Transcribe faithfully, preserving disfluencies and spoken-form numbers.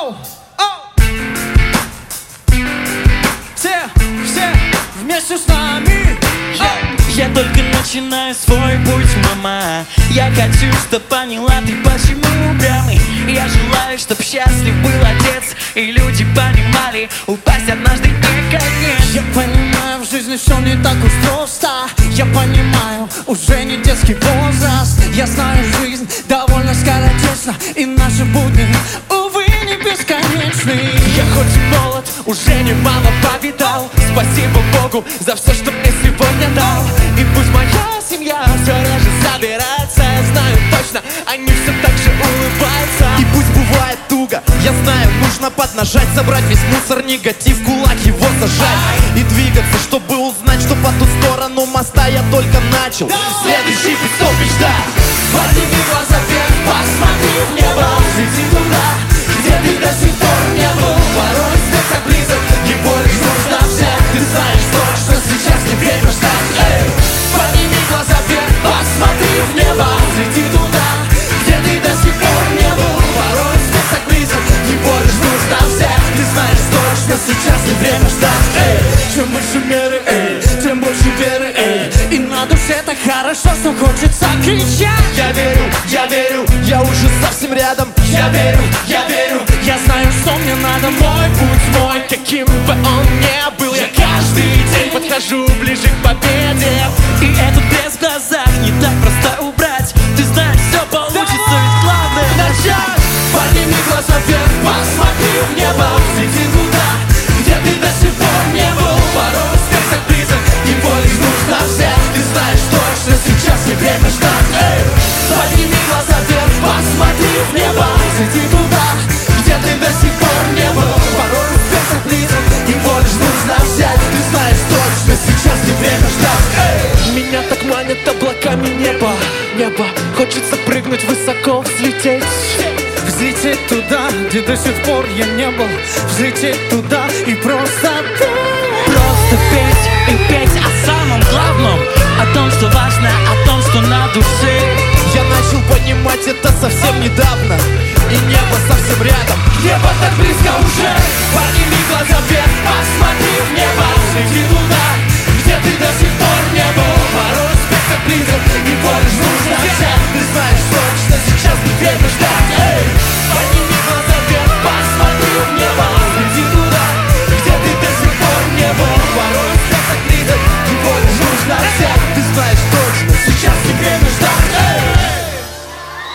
Оу, оу. Все, все вместе с нами. Я только начинаю свой путь, мама. Я хочу, чтоб поняла ты, почему упрямый. Я желаю, чтоб счастлив был отец, и люди понимали, упасть однажды не конец. Я понимаю, в жизни все не так уж просто. Я понимаю, уже не детский возраст. Я знаю, жизнь довольно скоротечна, и наши будни, увы, не бесконечны. Я хоть и молод, уже немало повидал. Спасибо Богу за все, что мне сегодня дал. И пусть моя семья все реже собирается, я знаю точно, они все так же улыбаются. И пусть бывает туго, я знаю, нужно поднажать, собрать весь мусор, негатив, кулак его зажать и двигаться, чтобы узнать, что по ту сторону моста я только начал. Следующий пистоль ждать. Подними глаза вверх, посмотри в небо, взлети туда, где ты до сих пор не был. Порой свет так близок, его лишь нужно взять. Ты знаешь точно, сейчас не время ждать. Эй! Подними глаза вверх, посмотри в небо, взлети туда, где ты до сих пор не был. Порой свет так близок, его лишь нужно взять. Ты знаешь точно, сейчас не время ждать. Эй! Чем больше меры, эй, тем больше веры, эй. И на душе так хорошо, что хочется кричать. Я верю, я верю, я уже совсем рядом. Я верю, я верю, Я знаю, что мне надо. мой путь мой, каким бы он ни был. Я каждый день подхожу ближе к победе. И этот блеск в глазах не так просто убрать. Ты знаешь, все получится, ведь главное начать. Подними глаза вверх, посмотри в небо, взлети туда, где ты до сих пор не был. Порой успех так близок, его лишь нужно взять. Ты знаешь точно, сейчас не время ждать. Эй! Подними глаза вверх, посмотри в небо, взлети туда, где ты до сих пор не был. Порой успех так близок, его лишь нужно взять. Ты знаешь точно, сейчас не время ждать. Эй! Меня так манят облаками небо, небо. Хочется прыгнуть высоко, взлететь. Взлететь туда, где до сих пор я не был. Взлететь туда и просто петь. Просто петь и петь о самом главном, о том, что важно, о том, что на душе. Я начал понимать это совсем недавно, и небо совсем рядом. Небо так близко уже. Подними глаза вверх,